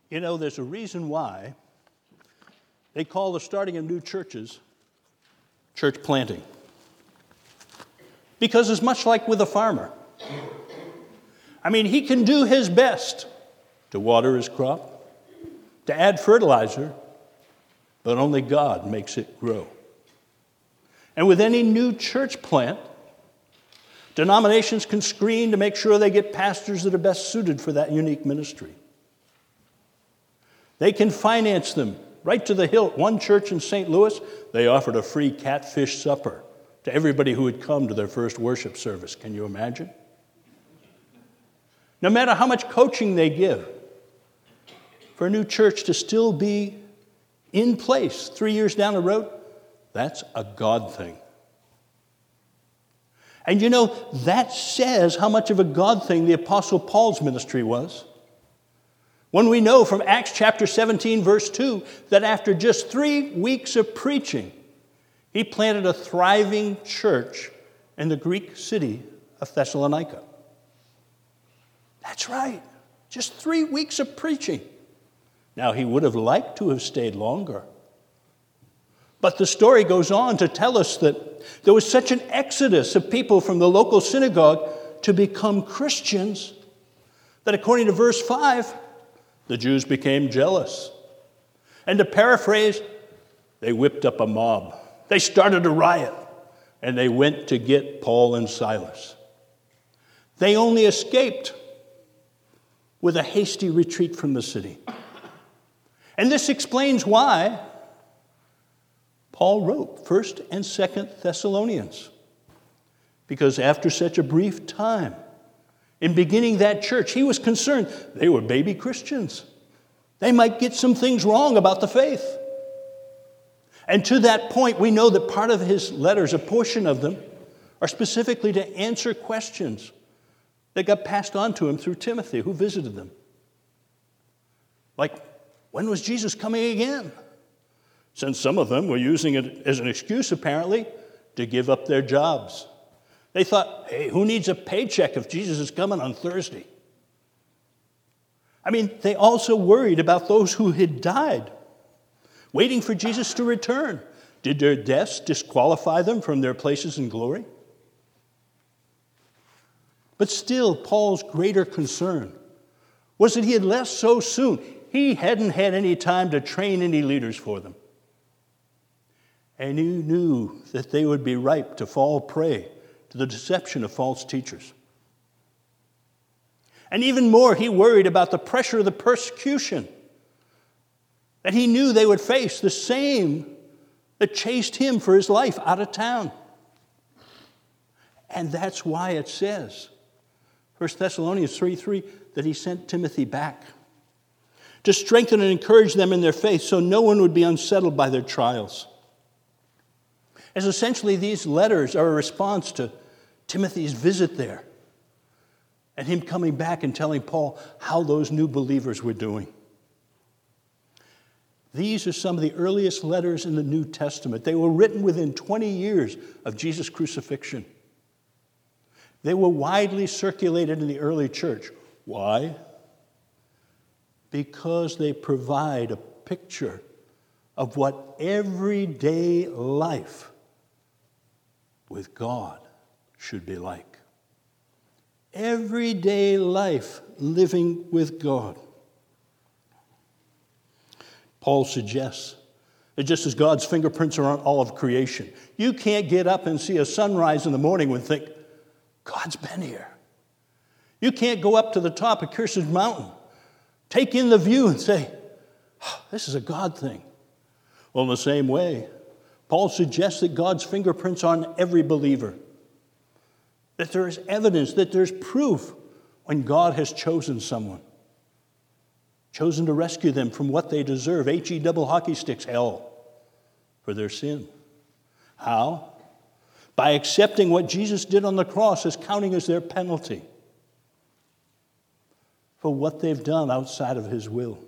You know, there's a reason why they call the starting of new churches church planting. Because it's much like with a farmer. I mean, he can do his best to water his crop, to add fertilizer, but only God makes it grow. And with any new church plant, denominations can screen to make sure they get pastors that are best suited for that unique ministry. They can finance them right to the hilt. One church in St. Louis, they offered a free catfish supper to everybody who had come to their first worship service. Can you imagine? No matter how much coaching they give, for a new church to still be in place 3 years down the road, that's a God thing. And you know, that says how much of a God thing the Apostle Paul's ministry was. When we know from Acts chapter 17, verse 2, that after just 3 weeks of preaching, he planted a thriving church in the Greek city of Thessalonica. That's right, just 3 weeks of preaching. Now, he would have liked to have stayed longer. But the story goes on to tell us that there was such an exodus of people from the local synagogue to become Christians that according to verse 5, the Jews became jealous. And to paraphrase, they whipped up a mob. They started a riot, and they went to get Paul and Silas. They only escaped with a hasty retreat from the city. And this explains why Paul wrote 1st and 2nd Thessalonians. Because after such a brief time, in beginning that church, he was concerned they were baby Christians. They might get some things wrong about the faith. And to that point, we know that part of his letters, a portion of them, are specifically to answer questions that got passed on to him through Timothy, who visited them. Like, when was Jesus coming again? Since some of them were using it as an excuse, apparently, to give up their jobs. They thought, hey, who needs a paycheck if Jesus is coming on Thursday? I mean, they also worried about those who had died, waiting for Jesus to return. Did their deaths disqualify them from their places in glory? But still, Paul's greater concern was that he had left so soon. He hadn't had any time to train any leaders for them. And he knew that they would be ripe to fall prey to the deception of false teachers. And even more, he worried about the pressure of the persecution that he knew they would face, the same that chased him for his life out of town. And that's why it says, 1 Thessalonians 3:3, that he sent Timothy back to strengthen and encourage them in their faith so no one would be unsettled by their trials. As essentially these letters are a response to Timothy's visit there and him coming back and telling Paul how those new believers were doing. These are some of the earliest letters in the New Testament. They were written within 20 years of Jesus' crucifixion. They were widely circulated in the early church. Why? Because they provide a picture of what everyday life with God should be like. Everyday life living with God. Paul suggests that just as God's fingerprints are on all of creation, you can't get up and see a sunrise in the morning and think, God's been here. You can't go up to the top of Kearsarge Mountain, take in the view and say, oh, this is a God thing. Well, in the same way, Paul suggests that God's fingerprints are on every believer. That there is evidence, that there's proof when God has chosen someone. Chosen to rescue them from what they deserve, H-E double hockey sticks, hell, for their sin. How? By accepting what Jesus did on the cross as counting as their penalty for what they've done outside of his will.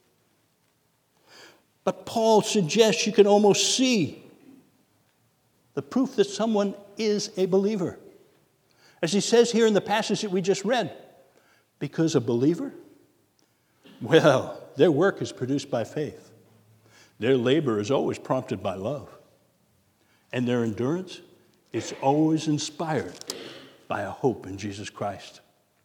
But Paul suggests you can almost see the proof that someone is a believer. As he says here in the passage that we just read, because a believer Well, their work is produced by faith. Their labor is always prompted by love. And their endurance is always inspired by a hope in Jesus Christ.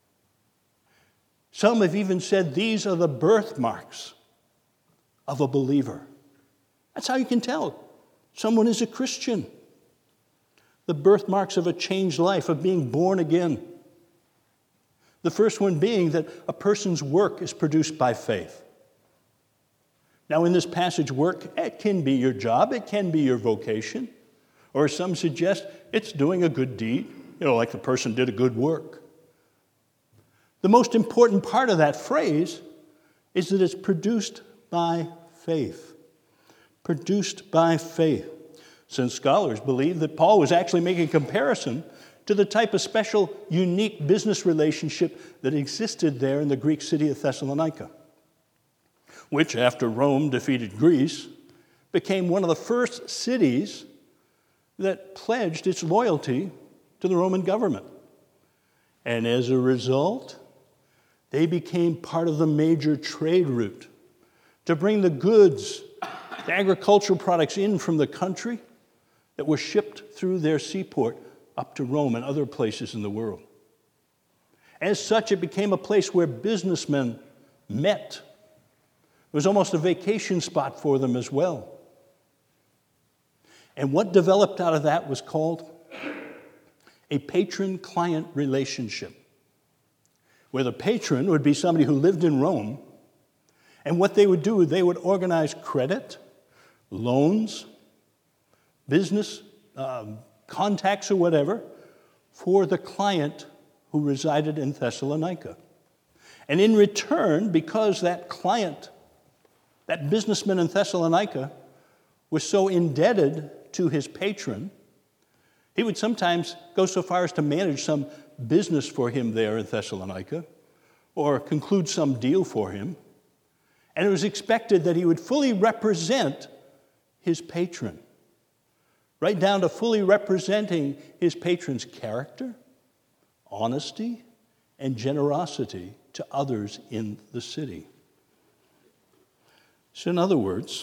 Some have even said these are the birthmarks of a believer. That's how you can tell someone is a Christian. The birthmarks of a changed life, of being born again. The first one being that a person's work is produced by faith. Now, in this passage, work, it can be your job, it can be your vocation, or some suggest it's doing a good deed, like the person did a good work. The most important part of that phrase is that it's produced by faith. Produced by faith. Some scholars believe that Paul was actually making a comparison to the type of special, unique business relationship that existed there in the Greek city of Thessalonica, which, after Rome defeated Greece, became one of the first cities that pledged its loyalty to the Roman government. And as a result, they became part of the major trade route to bring the goods, the agricultural products in from the country that were shipped through their seaport up to Rome and other places in the world. As such, it became a place where businessmen met. It was almost a vacation spot for them as well. And what developed out of that was called a patron-client relationship, where the patron would be somebody who lived in Rome, and what they would do, they would organize credit, loans, business contacts or whatever for the client who resided in Thessalonica. And in return, because that client, that businessman in Thessalonica, was so indebted to his patron, he would sometimes go so far as to manage some business for him there in Thessalonica or conclude some deal for him. And it was expected that he would fully represent his patron, right down to fully representing his patron's character, honesty, and generosity to others in the city. So in other words,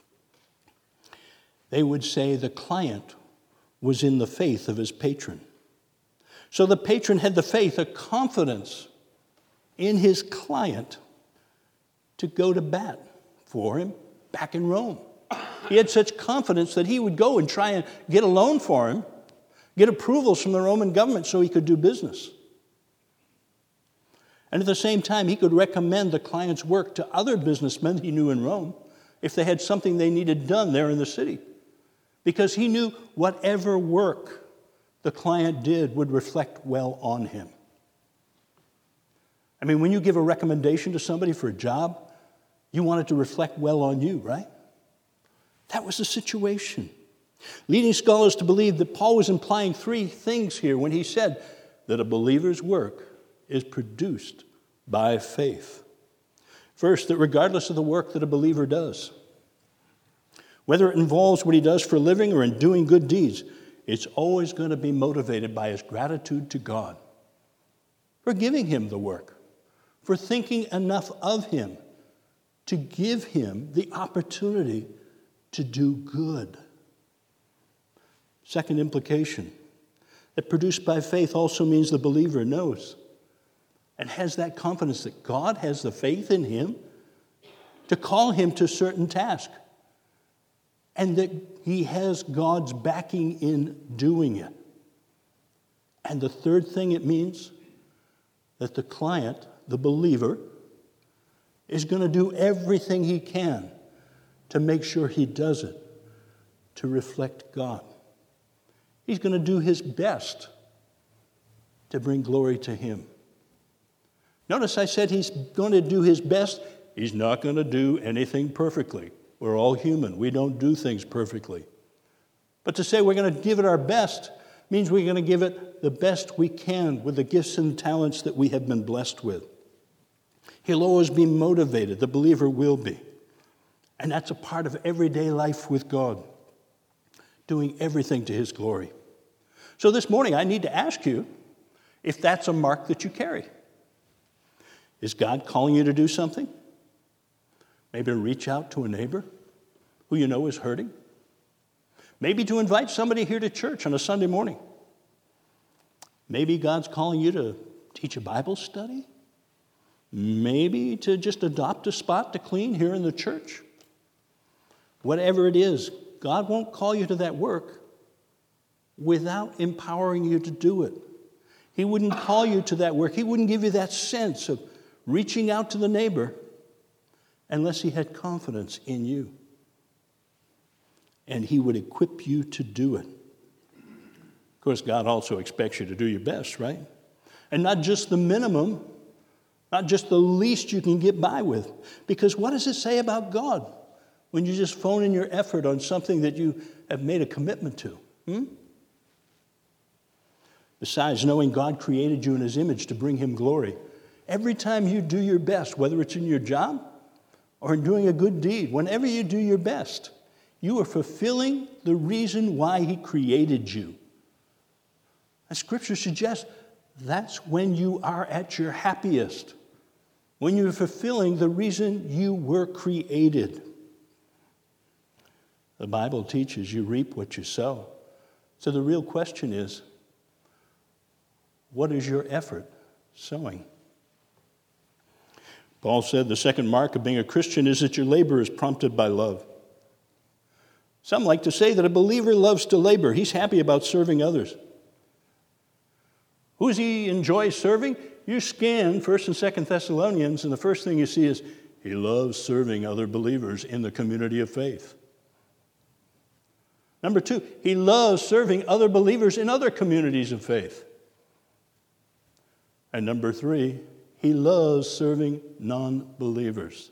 they would say the client was in the faith of his patron. So the patron had the faith, a confidence in his client to go to bat for him back in Rome. He had such confidence that he would go and try and get a loan for him, get approvals from the Roman government so he could do business. And at the same time, he could recommend the client's work to other businessmen he knew in Rome if they had something they needed done there in the city, because he knew whatever work the client did would reflect well on him. I mean, when you give a recommendation to somebody for a job, you want it to reflect well on you, right? That was the situation. Leading scholars to believe that Paul was implying three things here when he said that a believer's work is produced by faith. First, that regardless of the work that a believer does, whether it involves what he does for a living or in doing good deeds, it's always going to be motivated by his gratitude to God for giving him the work, for thinking enough of him to give him the opportunity to do good. Second implication, that produced by faith also means the believer knows and has that confidence that God has the faith in him to call him to a certain task, and that he has God's backing in doing it. And the third thing it means, that the client, the believer, is going to do everything he can to make sure he does it to reflect God. He's going to do his best to bring glory to him. Notice I said he's going to do his best. He's not going to do anything perfectly. We're all human. We don't do things perfectly. But to say we're going to give it our best means we're going to give it the best we can with the gifts and talents that we have been blessed with. He'll always be motivated. The believer will be. And that's a part of everyday life with God, doing everything to his glory. So this morning, I need to ask you if that's a mark that you carry. Is God calling you to do something? Maybe to reach out to a neighbor who you know is hurting. Maybe to invite somebody here to church on a Sunday morning. Maybe God's calling you to teach a Bible study. Maybe to just adopt a spot to clean here in the church. Whatever it is, God won't call you to that work without empowering you to do it. He wouldn't call you to that work. He wouldn't give you that sense of reaching out to the neighbor unless he had confidence in you. And he would equip you to do it. Of course, God also expects you to do your best, right? And not just the minimum, not just the least you can get by with. Because what does it say about God when you just phone in your effort on something that you have made a commitment to? Besides, knowing God created you in his image to bring him glory, every time you do your best, whether it's in your job or in doing a good deed, whenever you do your best, you are fulfilling the reason why he created you. And Scripture suggests that's when you are at your happiest, when you're fulfilling the reason you were created. The Bible teaches you reap what you sow. So the real question is, what is your effort sowing? Paul said the second mark of being a Christian is that your labor is prompted by love. Some like to say that a believer loves to labor. He's happy about serving others. Who does he enjoy serving? You scan 1st and 2nd Thessalonians, and the first thing you see is he loves serving other believers in the community of faith. Number 2, he loves serving other believers in other communities of faith. And number 3, he loves serving non-believers.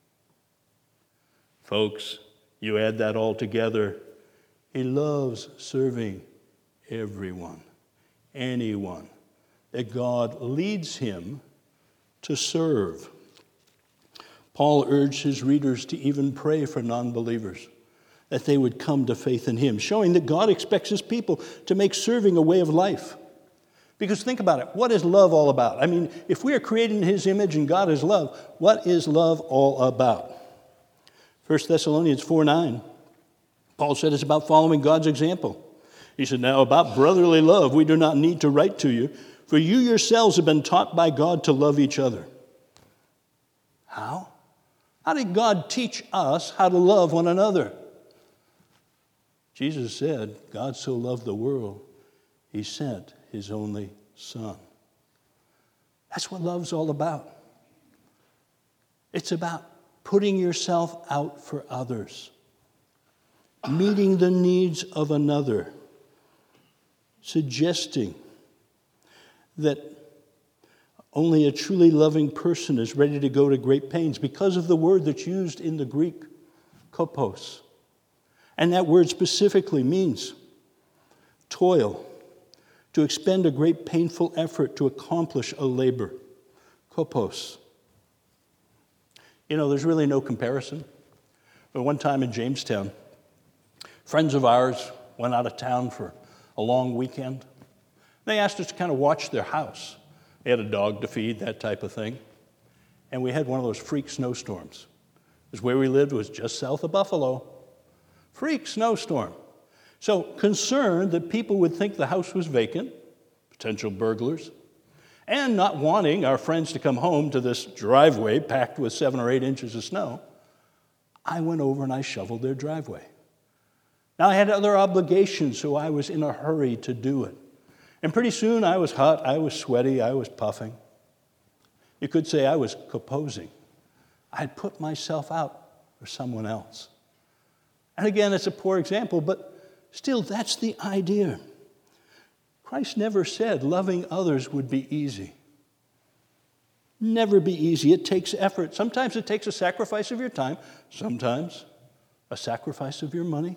Folks, you add that all together, he loves serving everyone, anyone that God leads him to serve. Paul urged his readers to even pray for non-believers, that they would come to faith in him, showing that God expects his people to make serving a way of life. Because think about it, what is love all about? I mean, if we are created in his image and God is love, what is love all about? 1 Thessalonians 4:9, Paul said it's about following God's example. He said, now about brotherly love, we do not need to write to you, for you yourselves have been taught by God to love each other. How? How did God teach us how to love one another? Jesus said, God so loved the world, he sent his only Son. That's what love's all about. It's about putting yourself out for others, meeting the needs of another, suggesting that only a truly loving person is ready to go to great pains because of the word that's used in the Greek, kopos. And that word specifically means toil, to expend a great painful effort to accomplish a labor. Kopos. You know, there's really no comparison. But one time in Jamestown, friends of ours went out of town for a long weekend. They asked us to kind of watch their house. They had a dog to feed, that type of thing. And we had one of those freak snowstorms. Because where we lived was just south of Buffalo. Freak snowstorm. So concerned that people would think the house was vacant, potential burglars, and not wanting our friends to come home to this driveway packed with 7 or 8 inches of snow, I went over and I shoveled their driveway. Now I had other obligations, so I was in a hurry to do it. And pretty soon I was hot, I was sweaty, I was puffing. You could say I was composing. I had put myself out for someone else. And again, it's a poor example, but still, that's the idea. Christ never said loving others would be easy. Never be easy. It takes effort. Sometimes it takes a sacrifice of your time. Sometimes a sacrifice of your money.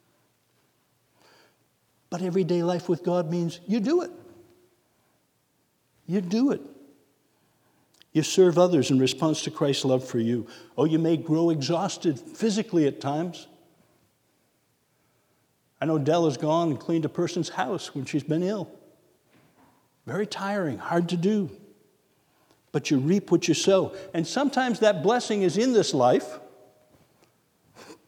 But everyday life with God means you do it. You do it. You serve others in response to Christ's love for you. Oh, you may grow exhausted physically at times. I know Dell has gone and cleaned a person's house when she's been ill. Very tiring, hard to do. But you reap what you sow. And sometimes that blessing is in this life,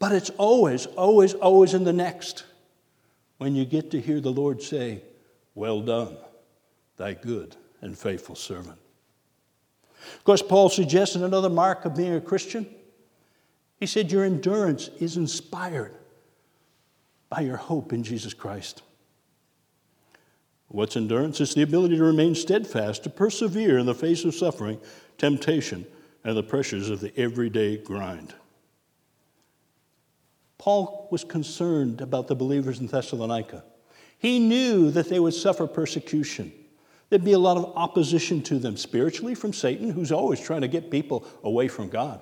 But it's always, always, always in the next when you get to hear the Lord say, "Well done, thy good and faithful servant." Of course, Paul suggested another mark of being a Christian. He said your endurance is inspired by your hope in Jesus Christ. What's endurance? It's the ability to remain steadfast, to persevere in the face of suffering, temptation, and the pressures of the everyday grind. Paul was concerned about the believers in Thessalonica. He knew that they would suffer persecution. There'd be a lot of opposition to them spiritually from Satan, who's always trying to get people away from God.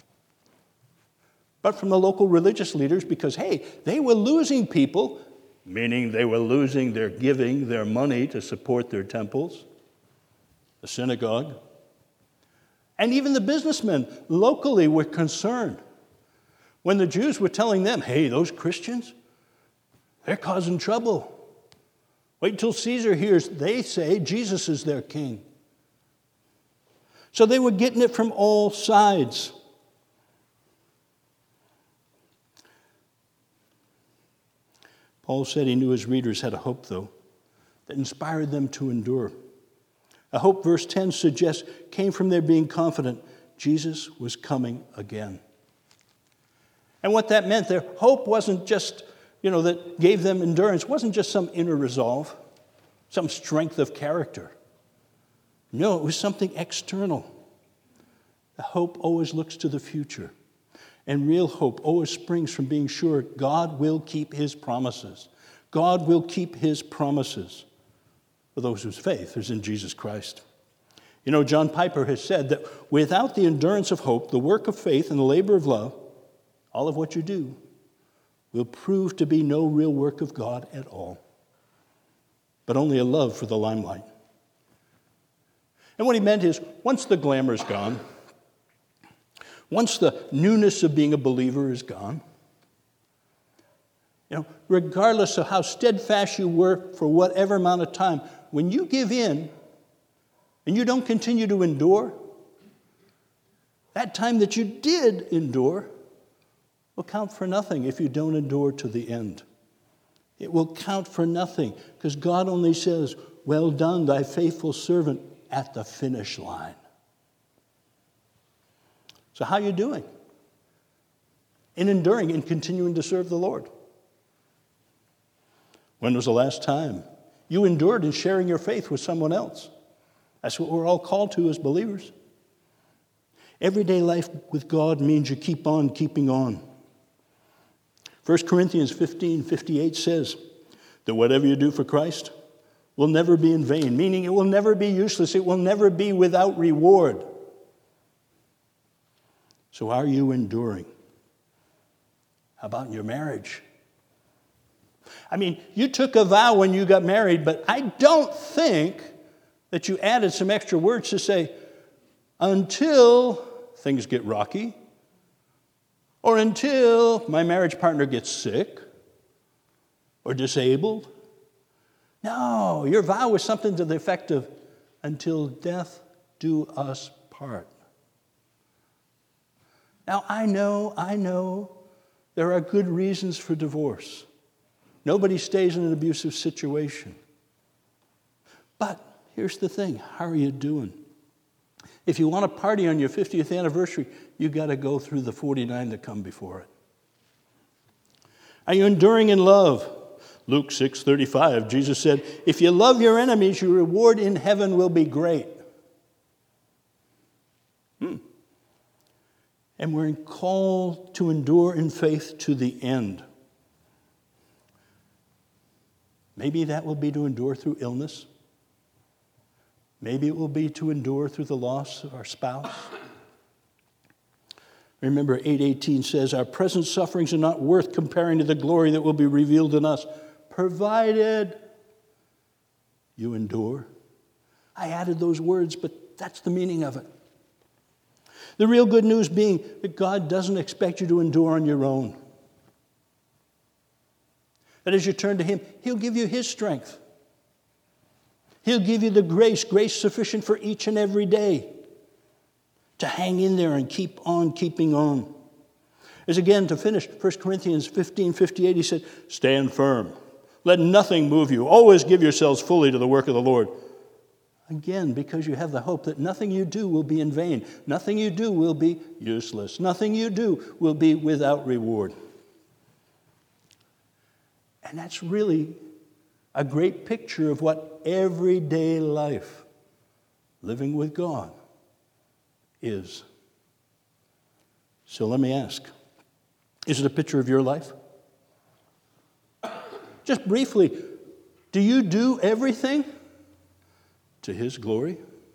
But from the local religious leaders, because, hey, they were losing people, meaning they were losing their giving, their money to support their temples, the synagogue. And even the businessmen locally were concerned when the Jews were telling them, hey, those Christians, they're causing trouble. Wait until Caesar hears they say Jesus is their king. So they were getting it from all sides. Paul said he knew his readers had a hope, though, that inspired them to endure. A hope, verse 10 suggests, came from their being confident Jesus was coming again. And what that meant, their hope wasn't just, that gave them endurance, wasn't just some inner resolve, some strength of character. No, it was something external. The hope always looks to the future. And real hope always springs from being sure God will keep his promises. God will keep his promises for those whose faith is in Jesus Christ. John Piper has said that without the endurance of hope, the work of faith and the labor of love, all of what you do, will prove to be no real work of God at all, but only a love for the limelight. And what he meant is, once the glamour is gone, once the newness of being a believer is gone, regardless of how steadfast you were for whatever amount of time, when you give in and you don't continue to endure, that time that you did endure will count for nothing if you don't endure to the end. It will count for nothing because God only says, "Well done, thy faithful servant," at the finish line. So how are you doing in enduring and continuing to serve the Lord? When was the last time you endured in sharing your faith with someone else? That's what we're all called to as believers. Everyday life with God means you keep on keeping on. 1 Corinthians 15:58 says that whatever you do for Christ will never be in vain, meaning it will never be useless, it will never be without reward. So are you enduring? How about in your marriage? You took a vow when you got married, but I don't think that you added some extra words to say, until things get rocky, or until my marriage partner gets sick or disabled. No, your vow was something to the effect of, until death do us part. Now, I know there are good reasons for divorce. Nobody stays in an abusive situation. But here's the thing, how are you doing? If you want to party on your 50th anniversary, you got to go through the 49 that come before it. Are you enduring in love? Luke 6:35, Jesus said, if you love your enemies, your reward in heaven will be great. And we're called to endure in faith to the end. Maybe that will be to endure through illness. Maybe it will be to endure through the loss of our spouse. Remember, 8:18 says, our present sufferings are not worth comparing to the glory that will be revealed in us, provided you endure. I added those words, but that's the meaning of it. The real good news being that God doesn't expect you to endure on your own. That as you turn to Him, He'll give you His strength. He'll give you the grace sufficient for each and every day to hang in there and keep on keeping on. is again to finish 1 Corinthians 15:58. He said, stand firm. Let nothing move you. Always give yourselves fully to the work of the Lord. Again, because you have the hope that nothing you do will be in vain. Nothing you do will be useless. Nothing you do will be without reward. And that's really a great picture of what everyday life, living with God, is. So let me ask, is it a picture of your life? Just briefly, do you do everything to His glory?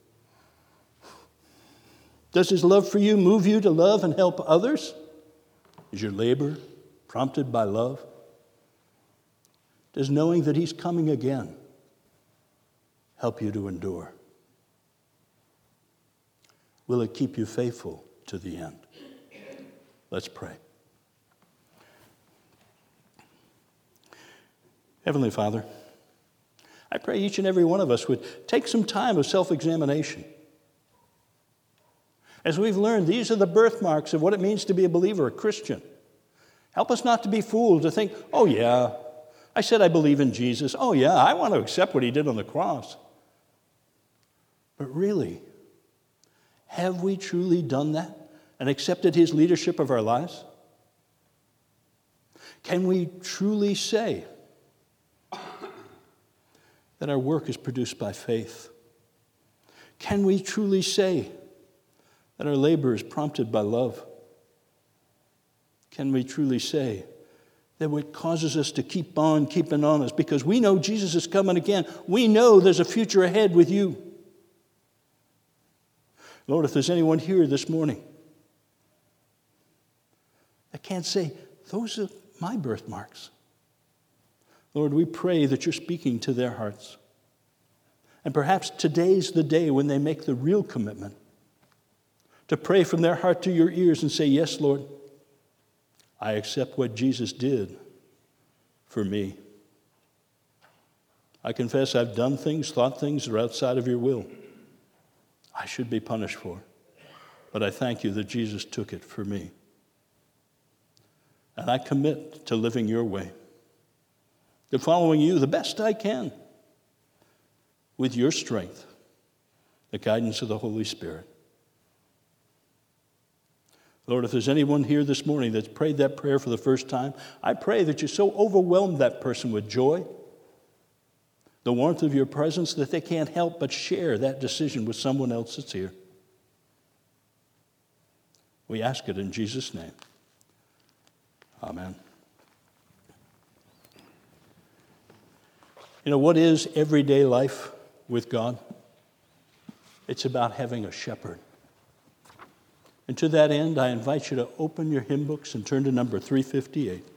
Does His love for you move you to love and help others? Is your labor prompted by love? Does knowing that He's coming again help you to endure? Will it keep you faithful to the end? Let's pray. Heavenly Father, I pray each and every one of us would take some time of self-examination. As we've learned, these are the birthmarks of what it means to be a believer, a Christian. Help us not to be fooled, to think, oh yeah, I said I believe in Jesus. Oh yeah, I want to accept what He did on the cross. But really, have we truly done that and accepted His leadership of our lives? Can we truly say that our work is produced by faith? Can we truly say that our labor is prompted by love? Can we truly say that what causes us to keep on keeping on is because we know Jesus is coming again? We know there's a future ahead with you. Lord, if there's anyone here this morning that can't say, those are my birthmarks, Lord, we pray that you're speaking to their hearts. And perhaps today's the day when they make the real commitment to pray from their heart to your ears and say, yes, Lord, I accept what Jesus did for me. I confess I've done things, thought things that are outside of your will. I should be punished for. But I thank you that Jesus took it for me. And I commit to living your way, to following you the best I can with your strength, the guidance of the Holy Spirit. Lord, if there's anyone here this morning that's prayed that prayer for the first time, I pray that you so overwhelm that person with joy, the warmth of your presence, that they can't help but share that decision with someone else that's here. We ask it in Jesus' name. Amen. You know, what is everyday life with God? It's about having a shepherd. And to that end, I invite you to open your hymn books and turn to number 358.